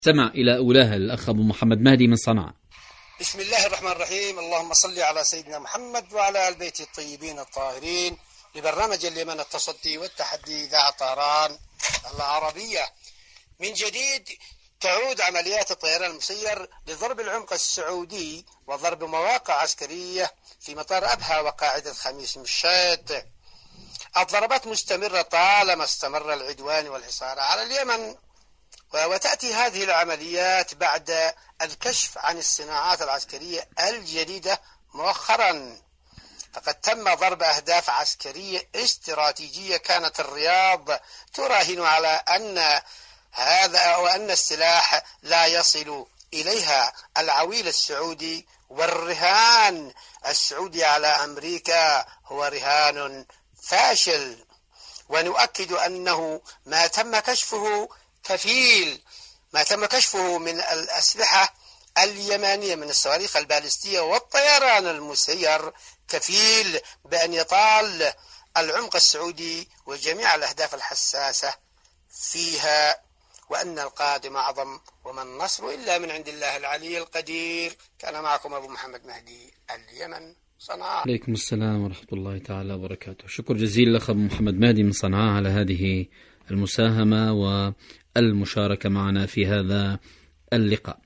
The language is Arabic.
سمع إلى أولاها الأخ أبو محمد مهدي من صنعاء. بسم الله الرحمن الرحيم. اللهم صل على سيدنا محمد وعلى آل بيته الطيبين الطاهرين. لبرنامج اليمن التصدي والتحدي إذاعة طهران العربية. من جديد تعود عمليات الطيران المسير لضرب العمق السعودي وضرب مواقع عسكرية في مطار أبها وقاعدة خميس مشيط. الضربات مستمرة طالما استمر العدوان والحصار على اليمن، وتأتي هذه العمليات بعد الكشف عن الصناعات العسكرية الجديدة مؤخرا. فقد تم ضرب أهداف عسكرية استراتيجية كانت الرياض تراهن على أن السلاح لا يصل إليها. العويل السعودي والرهان السعودي على أمريكا هو رهان فاشل، ونؤكد أنه ما تم كشفه من الأسلحة اليمانية من الصواريخ البالستية والطيران المسير كفيل بأن يطال العمق السعودي وجميع الأهداف الحساسة فيها، وأن القادم أعظم وما النصر إلا من عند الله العلي القدير. كان معكم أبو محمد مهدي، اليمن، صنعاء. عليكم السلام ورحمة الله تعالى وبركاته. شكر جزيل لك أبو محمد مهدي من صنعاء على هذه المساهمة والمشاركة معنا في هذا اللقاء.